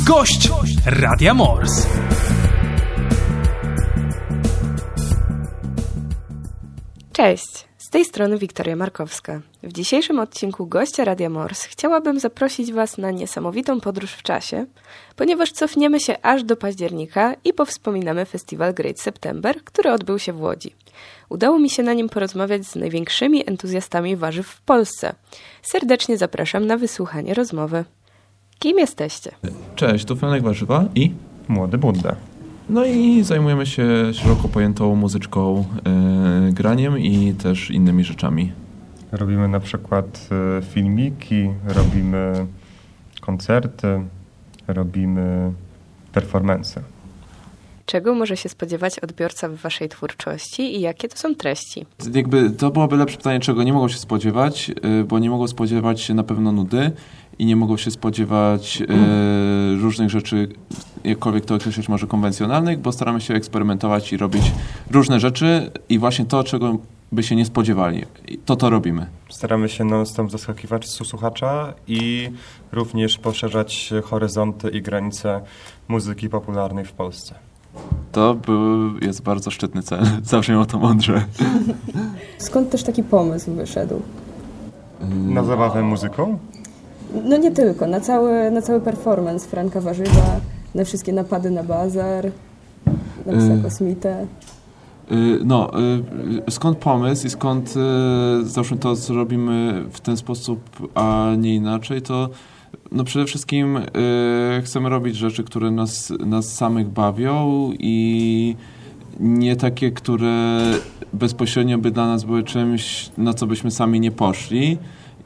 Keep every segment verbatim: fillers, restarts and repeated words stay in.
Gość Radia Mors. Cześć, z tej strony Wiktoria Markowska. W dzisiejszym odcinku Gościa Radia Mors chciałabym zaprosić Was na niesamowitą podróż w czasie, ponieważ cofniemy się aż do października i powspominamy festiwal Great September, który odbył się w Łodzi. Udało mi się na nim porozmawiać z największymi entuzjastami warzyw w Polsce. Serdecznie zapraszam na wysłuchanie rozmowy. Kim jesteście? Cześć, tu Franek Warzywa i Młody Budda. No i zajmujemy się szeroko pojętą muzyczką, yy, graniem i też innymi rzeczami. Robimy na przykład y, filmiki, robimy koncerty, robimy performance. Czego może się spodziewać odbiorca w waszej twórczości i jakie to są treści? Jakby to byłoby lepsze pytanie, czego nie mogą się spodziewać, yy, bo nie mogą spodziewać się na pewno nudy i nie mogą się spodziewać yy, różnych rzeczy, jakkolwiek to określać może konwencjonalnych, bo staramy się eksperymentować i robić różne rzeczy i właśnie to, czego by się nie spodziewali. To to robimy. Staramy się non-stop zaskakiwać słuchacza i również poszerzać horyzonty i granice muzyki popularnej w Polsce. To był, jest bardzo szczytny cel. Zawsze o to mądrze. Skąd też taki pomysł wyszedł? Na zabawę muzyką? No nie tylko, na cały, na cały performance Franka Warzywa, na wszystkie napady na bazar, na psa Y- kosmitę. Y, No, y, skąd pomysł i skąd y, zawsze to, co robimy w ten sposób, a nie inaczej, to no przede wszystkim y, chcemy robić rzeczy, które nas, nas samych bawią i nie takie, które bezpośrednio by dla nas były czymś, na co byśmy sami nie poszli.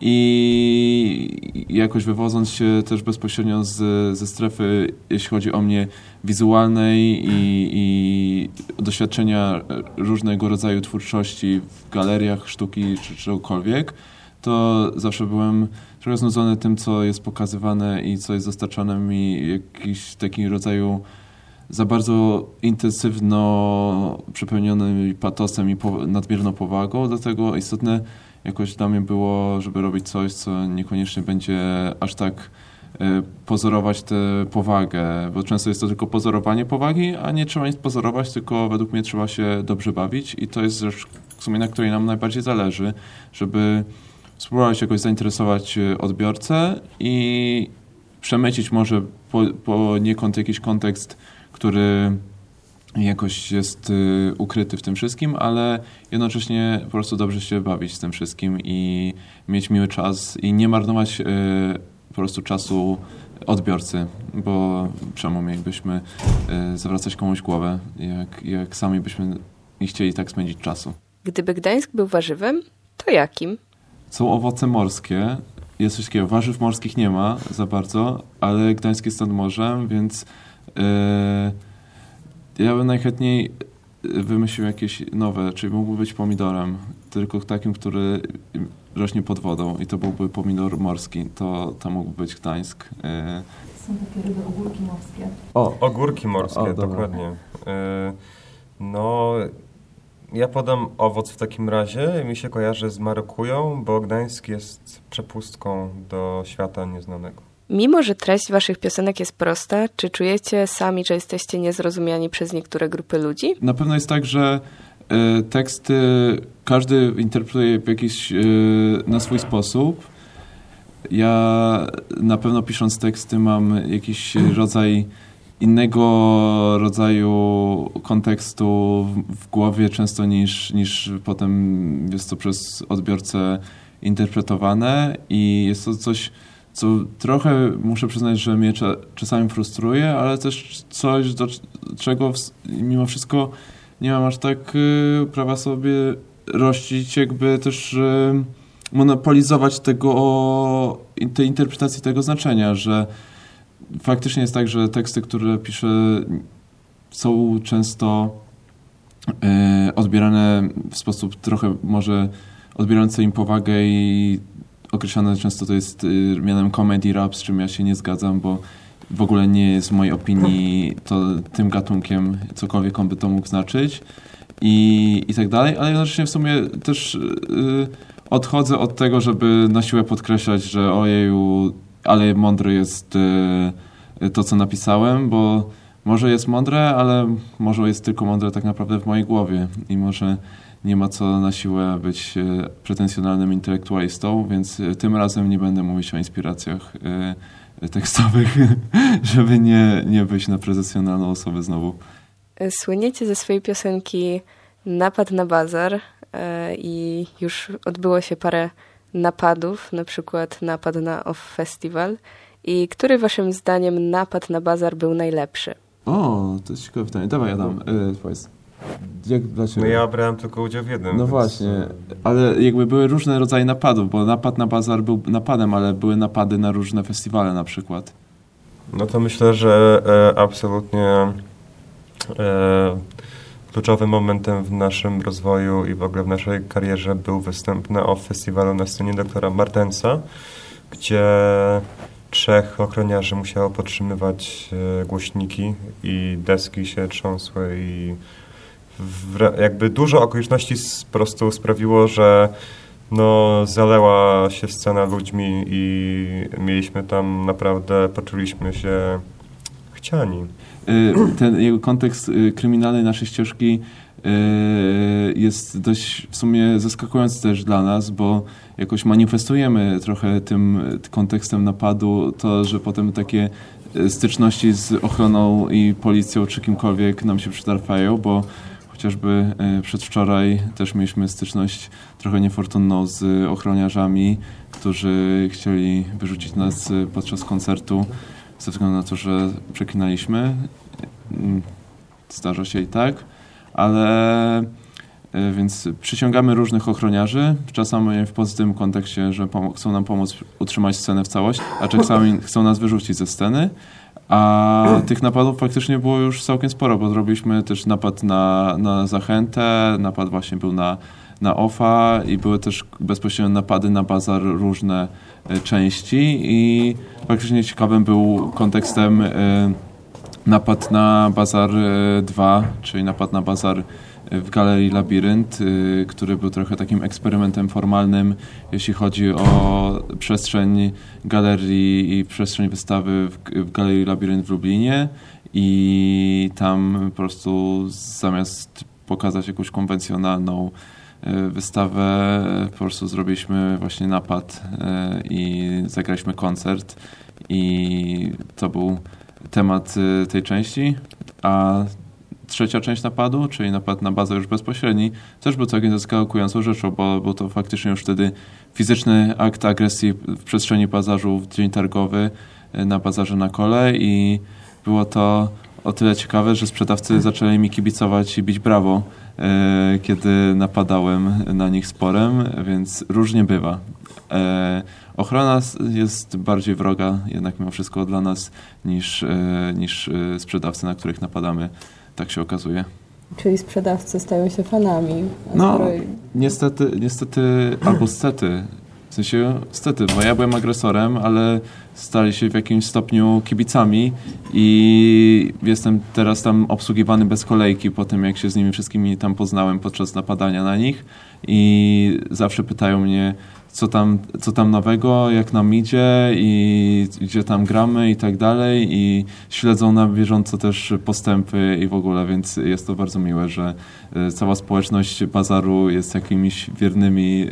I jakoś wywodząc się też bezpośrednio z, ze strefy, jeśli chodzi o mnie, wizualnej i, i doświadczenia różnego rodzaju twórczości w galeriach sztuki czy czegokolwiek, to zawsze byłem trochę znudzony tym, co jest pokazywane i co jest dostarczane mi jakiś taki rodzaju za bardzo intensywno przepełniony patosem i po, nadmierną powagą, dlatego istotne jakoś dla mnie było, żeby robić coś, co niekoniecznie będzie aż tak y, pozorować tę powagę, bo często jest to tylko pozorowanie powagi, a nie trzeba nic pozorować, tylko według mnie trzeba się dobrze bawić i to jest rzecz w sumie, na której nam najbardziej zależy, żeby spróbować jakoś zainteresować odbiorcę i przemycić może po, poniekąd jakiś kontekst, który jakoś jest y, ukryty w tym wszystkim, ale jednocześnie po prostu dobrze się bawić z tym wszystkim i mieć miły czas i nie marnować y, po prostu czasu odbiorcy, bo czemu mielibyśmy y, zawracać komuś głowę, jak, jak sami byśmy nie chcieli tak spędzić czasu. Gdyby Gdańsk był warzywem, to jakim? Są owoce morskie, jest coś takiego, warzyw morskich nie ma za bardzo, ale Gdańsk jest nad morzem, więc y, ja bym najchętniej wymyślił jakieś nowe, czyli mógłby być pomidorem, tylko takim, który rośnie pod wodą i to byłby pomidor morski, to, to mógłby być Gdańsk. Są takie ryby, ogórki morskie. O, Ogórki morskie, o, dobra. dokładnie. Y, no, ja podam owoc w takim razie. Mi się kojarzy z marokują, bo Gdańsk jest przepustką do świata nieznanego. Mimo że treść waszych piosenek jest prosta, czy czujecie sami, że jesteście niezrozumiani przez niektóre grupy ludzi? Na pewno jest tak, że y, teksty każdy interpretuje w jakiś, y, na swój sposób. Ja na pewno pisząc teksty mam jakiś rodzaj innego rodzaju kontekstu w, w głowie często niż, niż potem jest to przez odbiorcę interpretowane i jest to coś, co trochę muszę przyznać, że mnie cza, czasami frustruje, ale też coś, do czego w, mimo wszystko nie mam aż tak y, prawa sobie rościć, jakby też y, monopolizować tego, tej interpretacji tego znaczenia, że faktycznie jest tak, że teksty, które piszę, są często y, odbierane w sposób trochę może odbierający im powagę i określane często to jest y, mianem comedy rap, z czym ja się nie zgadzam, bo w ogóle nie jest w mojej opinii to tym gatunkiem, cokolwiek on by to mógł znaczyć i, i tak dalej, ale jednocześnie w sumie też y, odchodzę od tego, żeby na siłę podkreślać, że ojeju, ale mądry jest y, to, co napisałem, bo może jest mądre, ale może jest tylko mądre tak naprawdę w mojej głowie i może nie ma co na siłę być pretensjonalnym intelektualistą, więc tym razem nie będę mówić o inspiracjach tekstowych, żeby nie, nie być na pretensjonalną osobę znowu. Słyniecie ze swojej piosenki Napad na bazar i już odbyło się parę napadów, na przykład napad na Off Festival. I który waszym zdaniem napad na bazar był najlepszy? O, to jest ciekawe pytanie. Dawaj, Adam, yy, powiedz. Jak dla ciebie? No ja brałem tylko udział w jednym. No więc... właśnie, ale jakby były różne rodzaje napadów, bo napad na bazar był napadem, ale były napady na różne festiwale na przykład. No to myślę, że e, absolutnie e, kluczowym momentem w naszym rozwoju i w ogóle w naszej karierze był występ na Off Festiwalu na scenie doktora Martensa, gdzie trzech ochroniarzy musiało podtrzymywać e, głośniki i deski się trząsły i w, jakby dużo okoliczności po prostu sprawiło, że no, zaleła się scena ludźmi i mieliśmy tam naprawdę, poczuliśmy się chciani. Ten jego kontekst kryminalny naszej ścieżki jest dość w sumie zaskakujący też dla nas, bo jakoś manifestujemy trochę tym kontekstem napadu to, że potem takie styczności z ochroną i policją czy kimkolwiek nam się przytrafiają, bo chociażby przedwczoraj też mieliśmy styczność trochę niefortunną z ochroniarzami, którzy chcieli wyrzucić nas podczas koncertu ze względu na to, że przeklinaliśmy. Zdarza się i tak, ale więc przyciągamy różnych ochroniarzy, czasami w pozytywnym kontekście, że pom- chcą nam pomóc utrzymać scenę w całość, a czasami chcą nas wyrzucić ze sceny. A tych napadów faktycznie było już całkiem sporo, bo zrobiliśmy też napad na, na Zachętę, napad właśnie był na, na Offa i były też bezpośrednio napady na bazar różne y, części i faktycznie ciekawym był kontekstem y, napad na bazar dwa, czyli napad na bazar w Galerii Labirynt, y, który był trochę takim eksperymentem formalnym, jeśli chodzi o przestrzeń galerii i przestrzeń wystawy w, w Galerii Labirynt w Lublinie i tam po prostu zamiast pokazać jakąś konwencjonalną y, wystawę, po prostu zrobiliśmy właśnie napad y, i zagraliśmy koncert i to był temat y, tej części, a trzecia część napadu, czyli napad na bazę już bezpośredni, też był całkiem zaskakującą rzeczą, bo był to faktycznie już wtedy fizyczny akt agresji w przestrzeni bazarzu w dzień targowy na bazarze na Kole i było to o tyle ciekawe, że sprzedawcy zaczęli mi kibicować i bić brawo, e, kiedy napadałem na nich sporem, więc różnie bywa. E, ochrona jest bardziej wroga jednak mimo wszystko dla nas niż, e, niż sprzedawcy, na których napadamy. Tak się okazuje. Czyli sprzedawcy stają się fanami. No, skoro... niestety, niestety, albo stety. W sensie, stety, bo ja byłem agresorem, ale stali się w jakimś stopniu kibicami i jestem teraz tam obsługiwany bez kolejki po tym, jak się z nimi wszystkimi tam poznałem podczas napadania na nich i zawsze pytają mnie, co tam, co tam nowego, jak nam idzie i gdzie tam gramy i tak dalej i śledzą na bieżąco też postępy i w ogóle, więc jest to bardzo miłe, że cała społeczność bazaru jest jakimiś wiernymi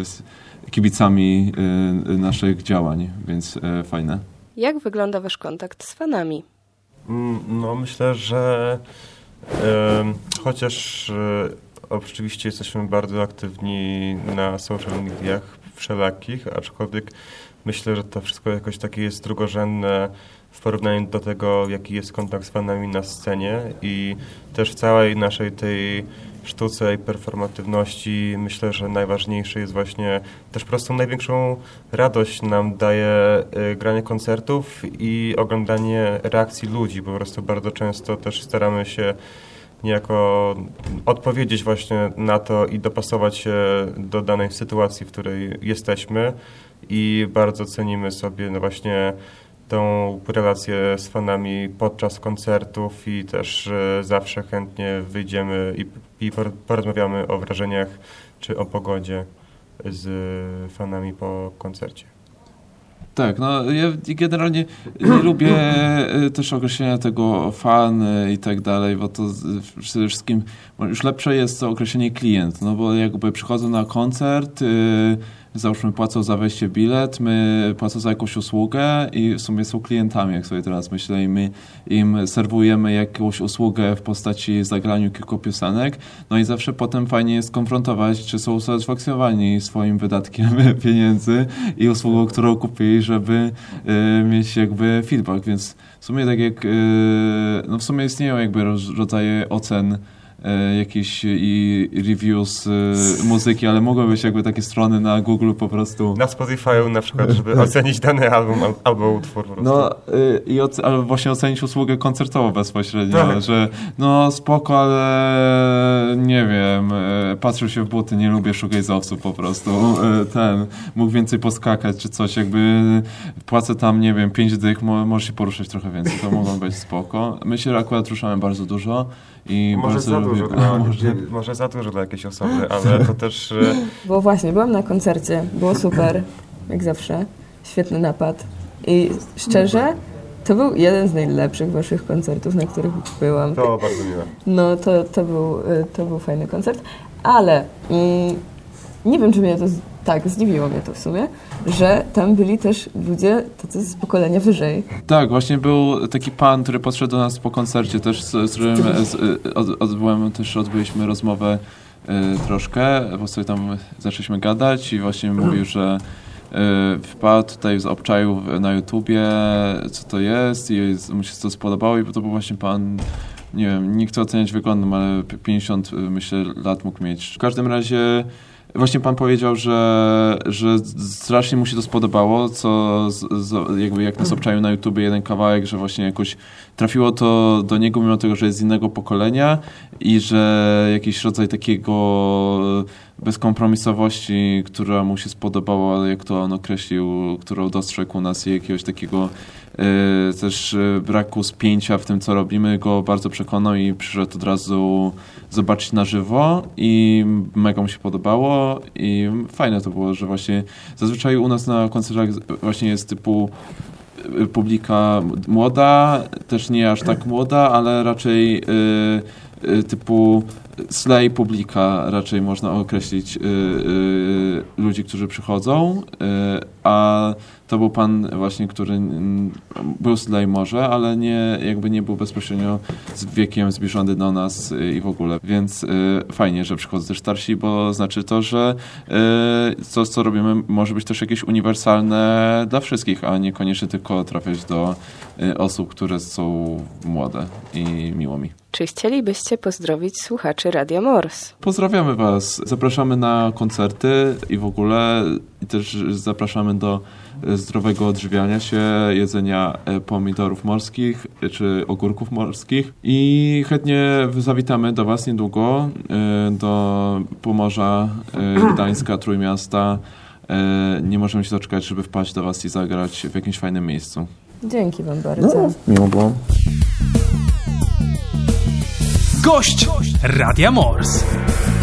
kibicami naszych działań, więc fajne. Jak wygląda wasz kontakt z fanami? No myślę, że e, chociaż e, oczywiście jesteśmy bardzo aktywni na social mediach wszelakich, aczkolwiek myślę, że to wszystko jakoś takie jest drugorzędne w porównaniu do tego, jaki jest kontakt z fanami na scenie i też w całej naszej tej sztuce i performatywności myślę, że najważniejsze jest właśnie też po prostu największą radość nam daje y, granie koncertów i oglądanie reakcji ludzi, bo po prostu bardzo często też staramy się niejako odpowiedzieć właśnie na to i dopasować się do danej sytuacji, w której jesteśmy i bardzo cenimy sobie no właśnie tą relację z fanami podczas koncertów i też e, zawsze chętnie wyjdziemy i, i porozmawiamy o wrażeniach czy o pogodzie z fanami po koncercie. Tak, no ja generalnie nie lubię też określenia tego fan i tak dalej, bo to przede wszystkim już lepsze jest to określenie klient, no bo jakby przychodzą na koncert, załóżmy płacą za wejście bilet, my płacą za jakąś usługę i w sumie są klientami, jak sobie teraz myślę, i my im serwujemy jakąś usługę w postaci zagraniu kilku piosenek, no i zawsze potem fajnie jest konfrontować, czy są usatysfakcjonowani swoim wydatkiem pieniędzy i usługą, którą kupili, żeby y, mieć jakby feedback, więc w sumie tak jak, y, no w sumie istnieją jakby rodzaje ocen jakieś i reviews y, muzyki, ale mogą być jakby takie strony na Google po prostu. Na Spotify'u na przykład, żeby ocenić dany album al, albo utwór po prostu. No y, i oce- albo właśnie ocenić usługę koncertową bezpośrednio, tak. Że no spoko, ale nie wiem, y, patrzył się w buty, nie lubię shoegazowców po prostu. Y, ten, mógł więcej poskakać czy coś, jakby płacę tam, nie wiem, pięć dych, mo- może się poruszać trochę więcej, to mogą być spoko. My się akurat ruszamy bardzo dużo. I może za lubię, dużo dla, może... może za dużo dla jakiejś osoby, ale to też... Bo właśnie, byłam na koncercie, było super, jak zawsze, świetny napad i szczerze, to był jeden z najlepszych waszych koncertów, na których byłam. To bardzo miłe. No, to, to, był, to był fajny koncert, ale mm, nie wiem, czy mnie to... Tak, zdziwiło mnie to w sumie, że tam byli też ludzie tacy z pokolenia wyżej. Tak, właśnie był taki pan, który podszedł do nas po koncercie też, z, z którym z, od, odbyłem, też odbyliśmy rozmowę y, troszkę, bo sobie tam zaczęliśmy gadać i właśnie mówił, że y, wpadł tutaj z obczaju na YouTubie, co to jest i mu się to spodobało i to był właśnie pan, nie wiem, nie chcę oceniać wyglądem, ale pięćdziesiąt myślę lat mógł mieć. W każdym razie właśnie pan powiedział, że, że strasznie mu się to spodobało, co z, z, jakby jak nas obczaił na YouTubie jeden kawałek, że właśnie jakoś trafiło to do niego, mimo tego, że jest z innego pokolenia i że jakiś rodzaj takiego bezkompromisowości, która mu się spodobała, jak to on określił, którą dostrzegł u nas, i jakiegoś takiego y, też braku spięcia w tym, co robimy, go bardzo przekonał i przyszedł od razu zobaczyć na żywo i mega mu się podobało i fajne to było, że właśnie zazwyczaj u nas na koncertach właśnie jest typu publika młoda, też nie aż tak młoda, ale raczej y, y, typu slay publika raczej można określić y, y, ludzi, którzy przychodzą, y, a to był pan właśnie, który był slay może, ale nie, jakby nie był bezpośrednio z wiekiem zbliżony do nas i w ogóle, więc y, fajnie, że przychodzą też starsi, bo znaczy to, że y, to, co robimy, może być też jakieś uniwersalne dla wszystkich, a niekoniecznie tylko trafiać do y, osób, które są młode i miło mi. Czy chcielibyście pozdrowić słuchaczy Radia Mors? Pozdrawiamy was. Zapraszamy na koncerty i w ogóle i też zapraszamy do zdrowego odżywiania się, jedzenia pomidorów morskich czy ogórków morskich i chętnie zawitamy do was niedługo do Pomorza, Gdańska, Trójmiasta. Nie możemy się doczekać, żeby wpaść do was i zagrać w jakimś fajnym miejscu. Dzięki wam bardzo. No, miło było. Gość Radia Mors.